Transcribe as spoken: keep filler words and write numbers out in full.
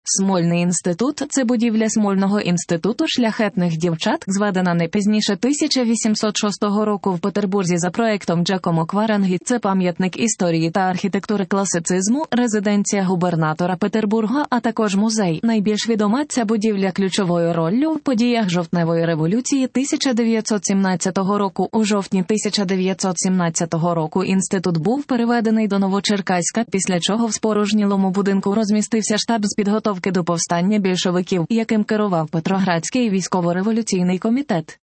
Смольний інститут – це будівля Смольного інституту шляхетних дівчат, зведена не пізніше тисяча вісімсот шостого року в Петербурзі за проектом Джакомо Кварангі. Це пам'ятник історії та архітектури класицизму, резиденція губернатора Петербурга, а також музей. Найбільш відома ця будівля ключовою роллю в подіях жовтневої революції тисяча дев'ятсот сімнадцятого року. У жовтні тисяча дев'ятсот сімнадцятого року інститут був переведений до Новочеркаська, після чого в спорожнілому будинку розмістився штаб з підготовки до повстання більшовиків, яким керував Петроградський військово-революційний комітет.